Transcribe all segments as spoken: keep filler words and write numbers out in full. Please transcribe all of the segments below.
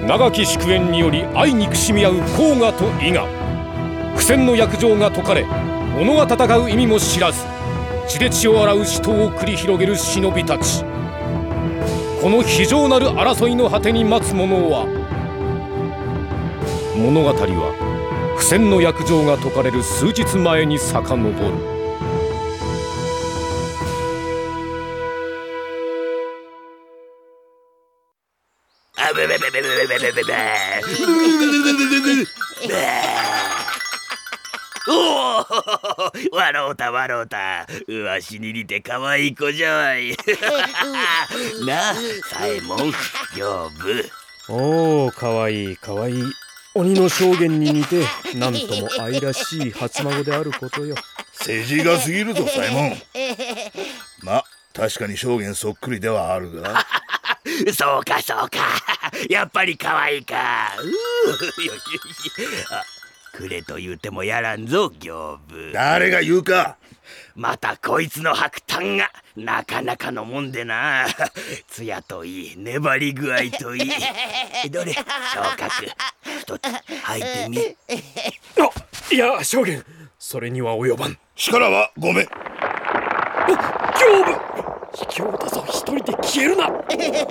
長き祝宴により愛憎しみ合う甲賀と伊賀、苦戦の約定が解かれ、己が戦う意味も知らず血で血を洗う死闘を繰り広げる忍びたち。この非常なる争いの果てに待つ者は、物語は苦戦の約定が解かれる数日前に遡る。 あべべべべべべべべべおお、笑うた笑うた。わしに似て可愛い子じゃわい。なあ、左衛門、屏風。 おお、可愛い可愛い。鬼の証言に似て、なんとも愛らしい初孫であることよ。 世辞が過ぎるぞ、左衛門。ま、確かに証言そっくりではあるが。 そうかそうか、やっぱり可愛いか。うーよしよし。あ、くれと言うてもやらんぞ、屏風。 誰が言うか。 またこいつの白炭がなかなかのもんでな。艶といい、粘り具合といい。どれ、昇格一つ履いてみ。 あ、いや、証言、それには及ばん。 力はごめん。 あ、胸部、卑怯だぞ。一人で消えるな。 う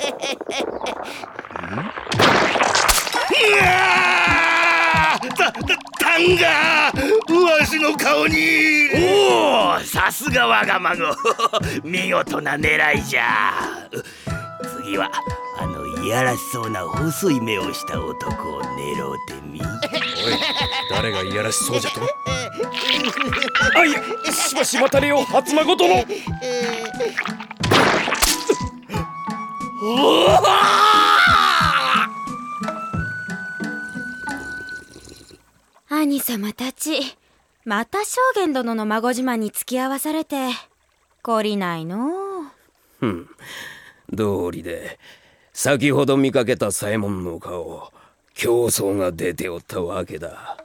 わー、た、た、炭がわしの顔に。 おお、さすが我が孫。見事な狙いじゃ。次はあのいやらしそうな細い目をした男を狙うてみ。おい、 誰がいやらしそうじゃと。あ、いや、しばし待たれよ、初孫殿。 おお、 兄様たち、また将軍殿の孫自慢に付き合わされて懲りないのう。 ふん、道理で先ほど見かけた左衛門の顔、競争が出ておったわけだ。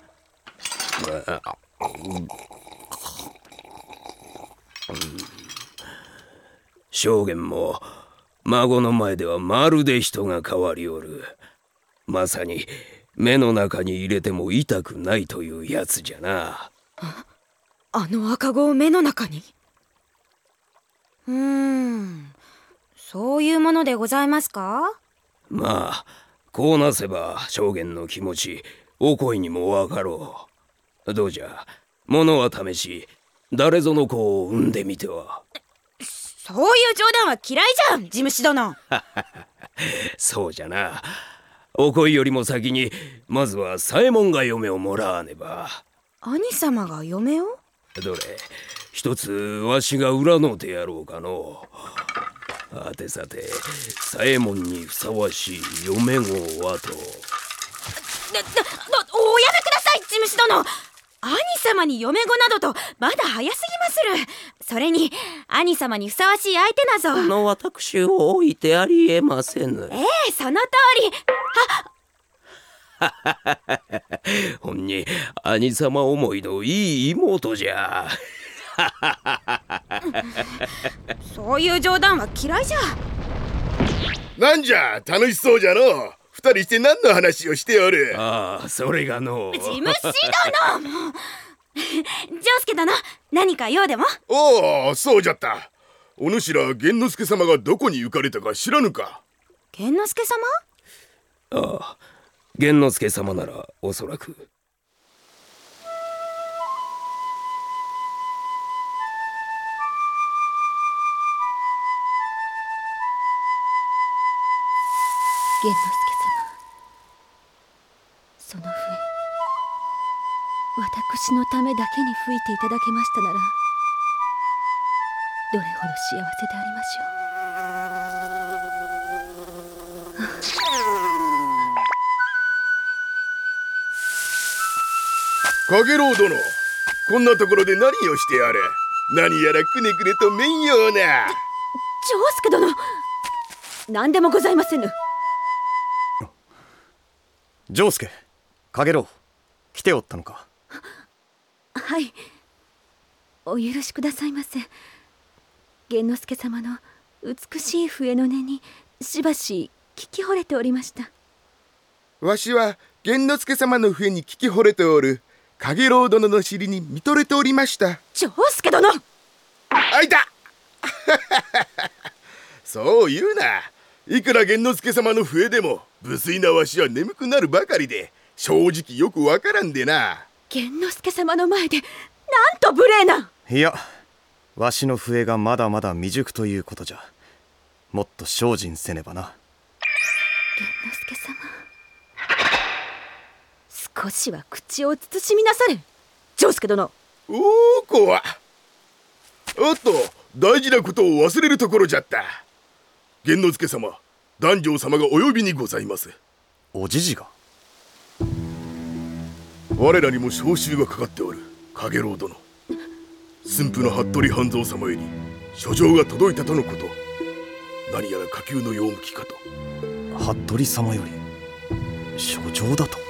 証言も孫の前ではまるで人が変わりおる。まさに目の中に入れても痛くないというやつじゃな。 あ、あの赤子を目の中に。うーん、そういうものでございますか。 まあ、こうなせば証言の気持ちお恋にもわかろう。どうじゃ、物は試し誰ぞの子を産んでみては。 そういう冗談は嫌いじゃん、地主殿。 そうじゃな。お恋よりも先にまずは左衛門が嫁をもらわねば。 兄様が嫁を。 どれ一つわしが占うてやろうかの。はてさて、左衛門にふさわしい嫁子はと。 な、な、おやめください、地主殿。兄様に嫁子などとまだ早すぎまする。それに兄様にふさわしい相手なぞ。 この私を置いてありえませぬ。 ええ、その通り。 ほんに兄様思いのいい妹じゃ。 そういう冗談は嫌いじゃ。 なんじゃ、楽しそうじゃのう。二人して何の話をしておる。 ああ、それがの。 地主殿もう。丈介殿、何か用でも。 おお、そうじゃった。お主ら玄之介様がどこに行かれたか知らぬか。 玄之介様。 ああ、玄之介様ならおそらく。 玄之介様、その笛、私のためだけに吹いていただけましたなら、どれほど幸せでありましょう。かげろう殿、こんなところで何をしてやれ。何やらくねくねと面ような。 丈介殿、何でもございませぬ。 丈介、かげろう、来ておったのか。 はい、お許しくださいませ。玄之介様の美しい笛の音にしばし聞き惚れておりました。 わしは玄之介様の笛に聞き惚れておる影郎殿の尻に見とれておりました。 長介殿。 あいたそう言うな。いくら玄之介様の笛でも無粋なわしは眠くなるばかりで、正直よくわからんでな。 玄之介様の前でなんと無礼な。 いや、わしの笛がまだまだ未熟ということじゃ。もっと精進せねばな。 玄之介様、少しは口を慎みなされ。長介殿。 おお、子はおっと、大事なことを忘れるところじゃった。玄之介様、檀上様がお呼びにございます。 おじじが？ 我らにも招集がかかっておる影郎殿。駿府の服部半蔵様より書状が届いたとのこと。何やら火急の用向きかと。 服部様より書状だと？